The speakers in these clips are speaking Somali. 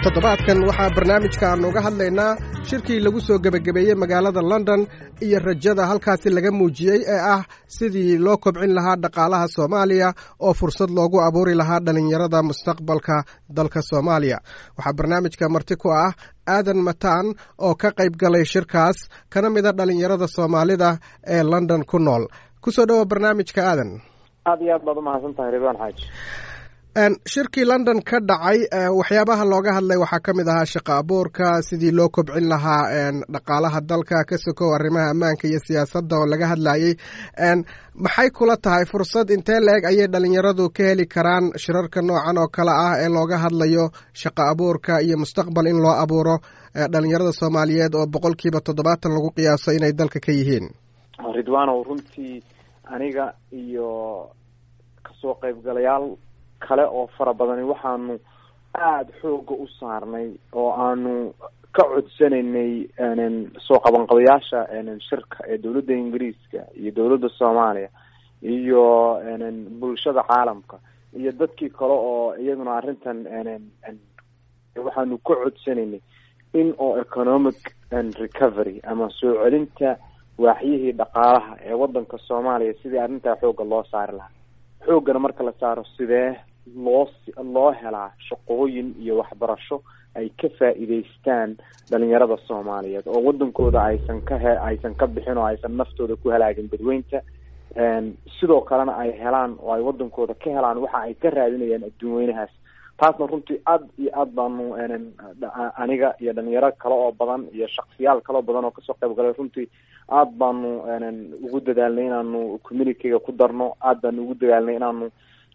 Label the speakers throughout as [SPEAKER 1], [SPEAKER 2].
[SPEAKER 1] toddobaadkan waxaa barnaamijkan uga hadlaynaa shirkii lagu soo gebagabeeyey magaalada London iyo rajada halkaasi laga muujiyey ee ah sidii loo kobcin lahaa dhaqaalaha Soomaaliya oo fursad loogu abuuri lahaa dhalinyarada mustaqbalka dalka Soomaaliya. Waxaa barnaamijka marti ku ah Aadan Mataan oo ka qayb galay shirkaas kana mid ah dhalinyarada Soomaalida ee London ku nool. Ku soo dhawaad barnaamijka Aadan.
[SPEAKER 2] aad iyo aad baad u mahadsantahay Ridwaan Xaaji.
[SPEAKER 1] shirkii London ka dhacay waxyaabaha looga hadlay waxaa ka mid ahaa shaqo abuurka sidii loo kobcin lahaa dhaqaalaha dalka ka sokow arrimaha ammaanka iyo siyaasadda oo laga hadlayay. maxay kula tahay fursad intee la-eg ayay dhalinyaradu ka heli karaan shirarka noocan oo kale ah ee looga hadlayo shaqo abuurka iyo mustaqbal in loo abuuro dhalinyarada Soomaaliyeed oo 70% lagu qiyaaso inay dalka ka yihiin?
[SPEAKER 2] Ridwaanow, runtii aniga iyo kasoo qaybgalayaal kale oo fara badan waxaanu aad xooga u saarnay oo aanu ka codsanaynay soo qabanqabayaasha shirka ee dawladda Ingiriiska iyo dawladda Soomaaliya iyo bulshada caalamka iyo dadkii kale oo iyaguna arrintan waxaanu ka codsanaynay in oo economic recovery ama soo celinta waaxyihii dhaqaalaha ee wadanka Soomaaliya sidii arrintaa xooga loo saari lahaa. xoogana marka la saaro sidee loo helaa shaqooyin iyo waxbarasho ay ka faa'iideystaan dhalinyarada Soomaaliyeed oo wadankooda aysan ka bixin oo aysan naftooda ku halaagin dadweynta, sidoo kalena ay helaan oo ay wadankooda ka helaan waxa ay ka raadinayaan adduunweynahaas. taasna runtii aad iyo aad baanu aniga iyo dhalinyaro kale oo badan iyo shakhsiyaal kale oo badan oo kasoo qayb galay runtii aad baanu ugu dadaalnay inaanu community-ga ku darno, aad baanu ugu dadaalnay inaanu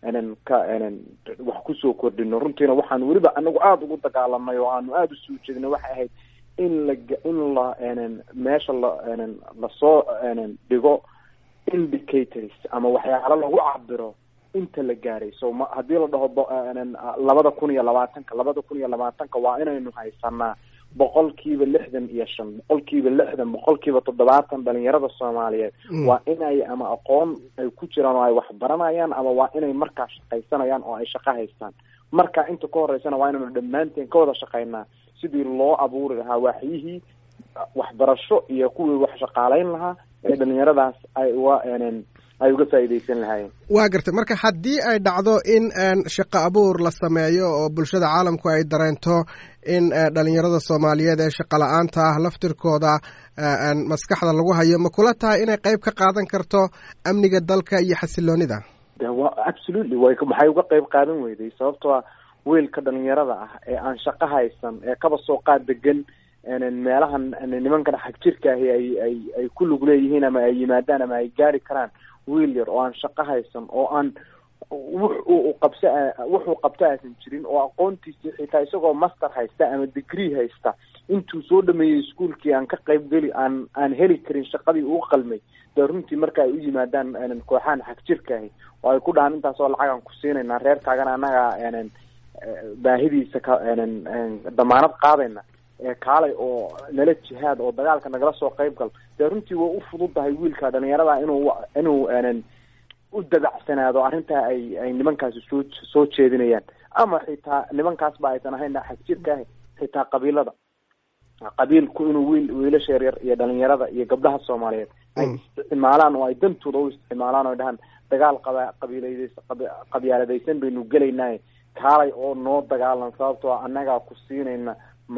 [SPEAKER 2] wax kusoo kordhino. runtiina waxaan weliba anagu aada ugu dagaalamay oo aanu aada usoo jeedinay waxay ahayd in la meesha lasoo dhigo indicators ama waxyaalo lagu cabiro inta la gaaray. so haddii la dhaho 2020 waa inaynu haysanaa 65%, 70% dhalinyarada Soomaaliyeed waa inay ama aqoon ay ku jiraan oo ay wax baranayaan ama waa inay markaa shaqaysanayaan oo ay shaqo haystaan. marka inta ka horeysana waa inaynu dhammaanteen ka wada shaqaynaa sidii loo abuuri lahaa waaxyihii waxbarasho iyo kuwii wax shaqaalayn lahaa ee dhalinyaradaas ay uga faa'iideysan lahaayeen.
[SPEAKER 1] waa gartay. marka haddii ay dhacdo in shaqo abuur la sameeyo oo bulshada caalamku ay dareento in dhalinyarada Soomaaliyeed ee shaqo la'aanta ah laftirkooda maskaxda lagu hayo, ma kula tahay inay qayb ka qaadan karto amniga dalka iyo xasiloonida?
[SPEAKER 2] Absolutely maxay uga qayb qaadan weyday sababtoo ah wiilka dhalinyarada ah ee aan shaqo haysan ee kaba soo qaad degan meelahan nimanka xag jirka ah ay ku lug leeyihiin ama ay yimaadaan ama ay gaari karaan wiil yar oo aan shaqo haysan oo aan wuxuu qabta aysan jirin oo aqoontiisa xitaa isagoo master haysta ama degree haysta intuu soo dhameeyay iskuulkii aan ka qaybgeli aan heli karin shaqadii uu qalmay. runtii marka ay u yimaadaan kooxahan xag jirka ah oo ay ku dhahan intaas oo lacag aan ku siinaynaa reerkaagana annaga baahidiisa damaanad qaadayna kaalay oo nala jihaad oo dagaalka nagala soo qayb gal. runtii waa u fududahay wiilka dhalinyarada inuu u dagacsanaado arrintaa ay nimankaasi soo jeedinayaan ama xitaa nimankaasba aysan ahayn xag jirka ah xitaa qabiilku inuu wiilasha yaryar iyo dhalinyarada iyo gabdhaha Soomaaliyeed ay isticmaalaan oo ay dantooda u isticmaalaan oo dhahan dagaal qabyaaladaysan baynu gelaynaa kaalay oo noo dagaalan sababtoo annaga ku siinayna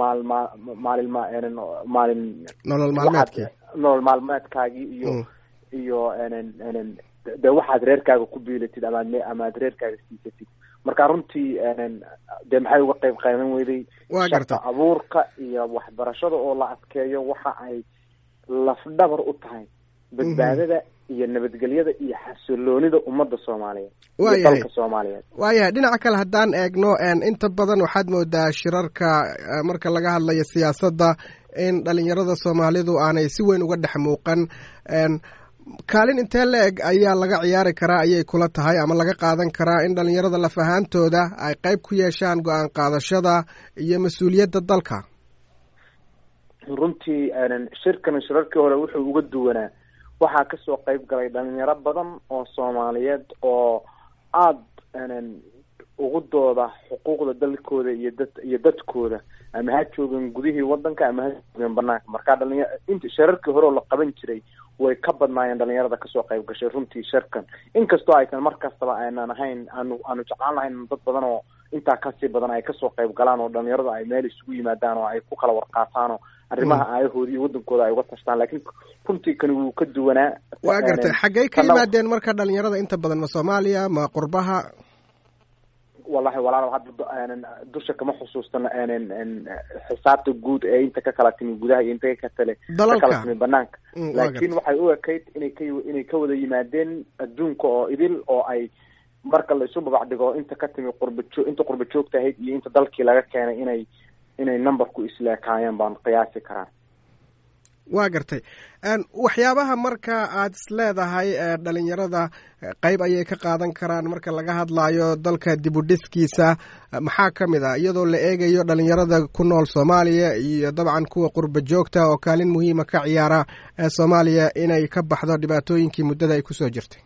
[SPEAKER 2] nolol maalmeedkaagii iyo de waxaad reerkaaga ku biilatid amaad reerkaaga siisatid. marka runtii de maxay uga qayb qaadan weyday shaqo abuurka iyo waxbarashada oo la adkeeyo waxa ay lafdhabar u tahay badbaadada iyo nabadgelyada iyo xasiloonida ummadda Soomaaliyeed iyo dalka Soomaaliyeed.
[SPEAKER 1] waayahay. dhinaca kale haddaan eegno inta badan waxaad moodaa shirarka marka laga hadlayo siyaasadda in dhalinyarada Soomaalidu aanay si weyn uga dhex muuqan. kaalin intee la-eg ayaa laga ciyaari karaa ayay kula tahay ama laga qaadan karaa in dhalinyarada laf ahaantooda ay qayb ku yeeshaan go-aan qaadashada iyo mas-uuliyadda dalka?
[SPEAKER 2] runtii shirarkii hore wuxuu uga duwanaa waxaa kasoo qayb galay dhalinyaro badan oo Soomaaliyeed oo aad ugu dooda xuquuqda dalkooda iyo dadkooda, ama ha joogan gudihii wadanka ama ha joogan banaanka. marka inta shararkii hore oo la qaban jiray way ka badnaayeen dhalinyarada kasoo qayb gashay runtii sharkan, inkastoo aysan mar kastaba aanan ahayn aanu jeclaan lahayn dad badan oo intaa kasii badan ay kasoo qayb galaan oo dhalinyarada ay meel isugu yimaadaan oo ay ku kala warqaataan oo arrimaha aayahooda iyo wadankooda ay uga tashtaan. laakiin runtii kani wuu ka duwanaa.
[SPEAKER 1] waa gartay, xaggay ka yimaadeen marka dhalinyarada inta badan? ma Soomaaliya, ma qurbaha?
[SPEAKER 2] wallahi walaal hadda dusha kama xusuustan xisaabta guud ee inta ka kala timi gudaha iyo inta ka kala timi banaanka, laakiin waxay u ekayd inay ka wada yimaadeen adduunka oo idil, oo ay marka la isu babacdhigo inta ka timi inta qurba joogta ahayd iyo inta dalkii laga keenay inay numberku isleekaayeen baan qiyaasi karaa.
[SPEAKER 1] waa gartay. waxyaabaha marka aad isleedahay dhalinyarada qayb ayay ka qaadan karaan marka laga hadlayo dalka dib u dhiskiisa, maxaa ka mid ah iyadoo la eegayo dhalinyarada ku nool Soomaaliya iyo dabcan kuwa qurba joogta oo kaalin muhiima ka ciyaara Soomaaliya inay ka baxdo dhibaatooyinkii muddada ay kusoo jirtay?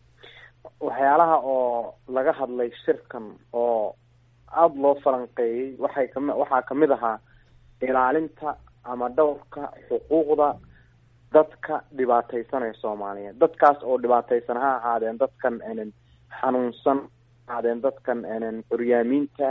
[SPEAKER 2] waxyaalaha oo laga hadlay shirkan oo aada loo falanqeeyey waxaa kamid ahaa ilaalinta ama dhowrka xuquuqda dadka dhibaataysanaya Soomaaliyeed. dadkaas oo dhibaataysan ha ahaadeen dadkan xanuunsan, ha ahaadeen dadkan curyaamiinta,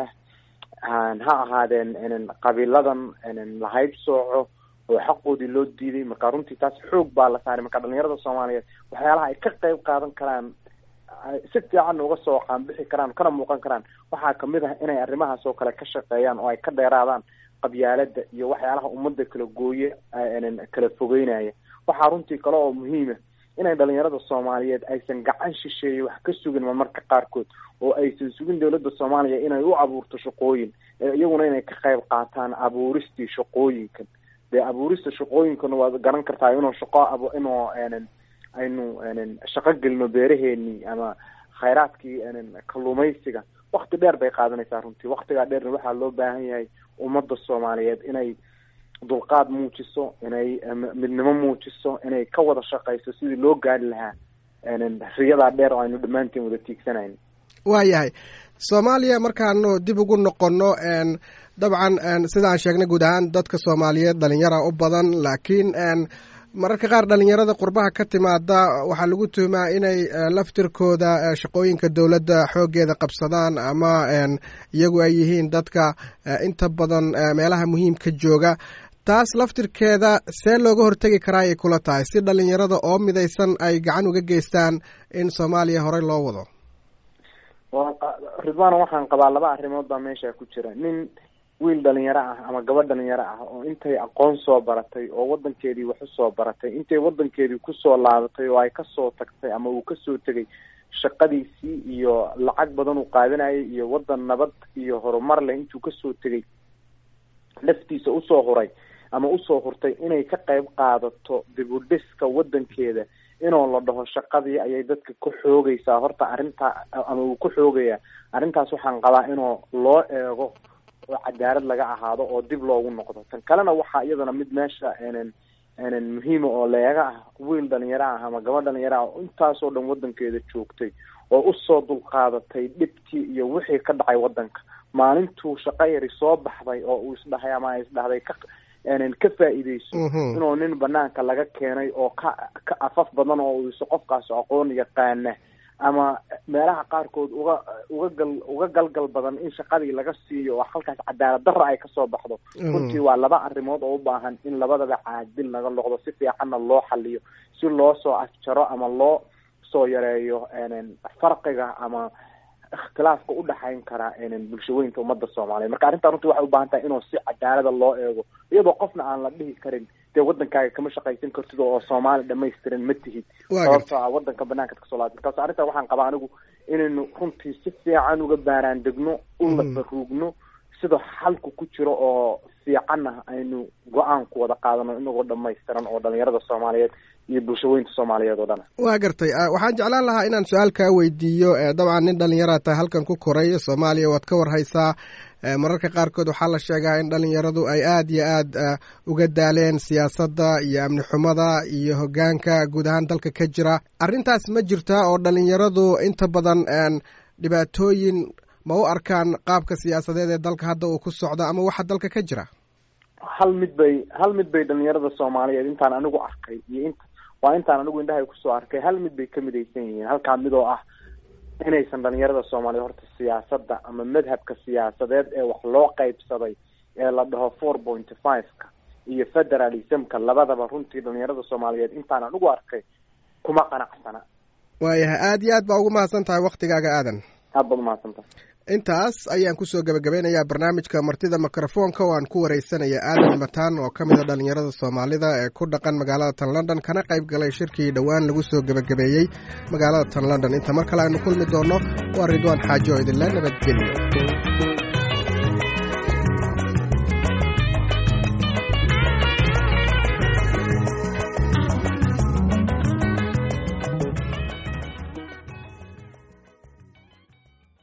[SPEAKER 2] ha ahaadeen qabiiladan lahayb sooco oo xaqoodii loo diiday. marka runtii taas xoog baa la saaray. marka dhalinyarada Soomaaliyeed waxyaalaha ay ka qayb qaadan karaan, si fiican uga soo qaanbixi karaan, kana muuqan karaan, waxaa kamid ah inay arrimahaas oo kale ka shaqeeyaan oo ay ka dheeraadaan qabyaalada iyo waxyaalaha ummadda kala gooye kala fogeynaya. waxaa runtii kale oo muhiima inay dhalinyarada Soomaaliyeed aysan gacan shisheeye wax ka sugin marmarka qaarkood, oo aysan sugin dowladda Soomaaliya inay u abuurto shaqooyin, iyaguna inay ka qayb qaataan abuuristii shaqooyinkan. dee abuurista shaqooyinkana waad garan kartaa inuu aynu shaqo gelino beeraheenii ama khayraadkii kalluumaysiga. wakti dheer bay qaadanaysaa runtii. waktigaa dheerna waxaa loo baahan yahay ummadda Soomaaliyeed inay dulqaad muujiso, inay midnimo muujiso, inay ka wada shaqayso sidii loo gaari lahaa riyadaa dheer oo aynu dhammaanteen wada tiigsanayn.
[SPEAKER 1] waayahay, Soomaaliya markaanu dib ugu noqono, dabcan sida aan sheegnay guud ahaan dadka Soomaaliyeed dhalinyara u badan, laakiin mararka qaar dhalinyarada qurbaha ka timaada waxaa lagu tuhumaa inay laftirkooda shaqooyinka dowladda xooggeeda qabsadaan, ama iyagu ay yihiin dadka inta badan meelaha muhiimka jooga. taas laftirkeeda see looga hortegi karaa ay kula tahay, si dhalinyarada oo midaysan ay gacan uga geystaan in Soomaaliya horey loo wado?
[SPEAKER 2] Ridwaan, waxaan qabaa laba arrimood baa meesha ku jira. nin wiil dhalinyaro ah ama gabadh dhalinyaro ah oo intay aqoon soo baratay oo wadankeedii wax usoo baratay, intay wadankeedii kusoo laabatay oo ay kasoo tagtay ama uu kasoo tegay shaqadiisii iyo lacag badan uu qaadanayay iyo wadan nabad iyo horumar leh intuu kasoo tegay, naftiisa usoo huray ama usoo hurtay inay ka qayb qaadato dib u dhiska wadankeeda, inoo la dhaho shaqadii ayay dadka ku xoogaysaa horta arrinta ama uu ku xoogaya. arrintaas waxaan qabaa inuu loo eego oo cadaalad laga ahaado oo dib loogu noqdo. tan kalena waxaa iyadana mid meesha muhiima oo leega ah, wiil dhalinyaro ah ama gabadh dhalinyaro ah intaasoo dhan wadankeeda joogtay oo usoo dulqaadatay dhibkii iyo wixii ka dhacay wadanka. maalintuu shaqo yari soo baxday oo uu isdhahay ama isdhahday ka faa'iideyso inuu nin banaanka laga keenay oo ka afaf badan oo uusa qofkaas aqoon yaqaana, ama meelaha qaarkood uga galgal badan in shaqadii laga siiyo oo halkaas cadaalad darra ay kasoo baxdo. runtii waa laba arrimood oo u baahan in labadaba caadil laga noqdo, si fiicanna loo xaliyo, si loo soo afjaro ama loo soo yareeyo farqiga ama ikhtilaafka u dhaxayn kara bulshooyinka ummadda Soomaaliyeed. marka arrintan runtii waxay u baahan tahay inuu si cadaalada loo eego, iyadoo qofna aan la dhihi karin dee wadankaaga kama shaqaysan kartid oo Soomaali dhamaystiran ma tihid sababtoo ah wadanka banaanka kasoo laabtay. markaas arrintan waxaan qabaa anigu inaynu runtii si fiican uga baaraan degno, una baruugno sida xalku ku jiro oo fiicanna aynu go-aan ku wada qaadano inagoo dhamaystiran oo dhalinyarada Soomaaliyeed iyo bulshooyinka Soomaaliyeed oo dhan.
[SPEAKER 1] waa gartay. waxaan jeclaan lahaa inaan su-aal kaa weydiiyo. dabcan nin dhalinyara tahay, halkan ku koray Soomaaliya, waad ka warhaysaa. mararka qaarkood waxaa la sheegaa in dhalinyaradu ay aad iyo aad uga daaleen siyaasadda iyo amni xumada iyo hoggaanka guud ahaan dalka ka jira. arrintaas ma jirtaa oo dhalinyaradu inta badan dhibaatooyin ma u arkaan qaabka siyaasadeed ee dalka hadda uu ku socdo ama waxa dalka ka jira?
[SPEAKER 2] hal mid bay dhalinyarada soomaaliyeed intaan anigu arkay iyo intaan anigu indhahay kusoo arkay hal mid bay ka midaysan yihiin. halkaa mid oo ah inaysan dhalinyarada soomaaliyeed horta siyaasadda ama madhabka siyaasadeed ee wax loo qaybsaday ee la dhaho 4.5ka iyo federalismka labadaba runtii dhalinyarada soomaaliyeed intaan anigu arkay kuma qanacsana.
[SPEAKER 1] waayahay, aada iyo aad baa ugu mahadsan tahay waktigaaga aadan.
[SPEAKER 2] aad baad umahadsan tahay.
[SPEAKER 1] intaas ayaan kusoo gabagabeynayaa barnaamijka martida mikrofoonka oo aan ku wareysanaya aadan mataan oo ka mid a dhalinyarada soomaalida ee ku dhaqan magaalada tan london kana qayb galay shirkii dhowaan lagu soo gabagabeeyey magaalada tan london. inta mar kale aynu kulmi doono waa Ridwaan Xaaji oo idinla nabadgeliyo.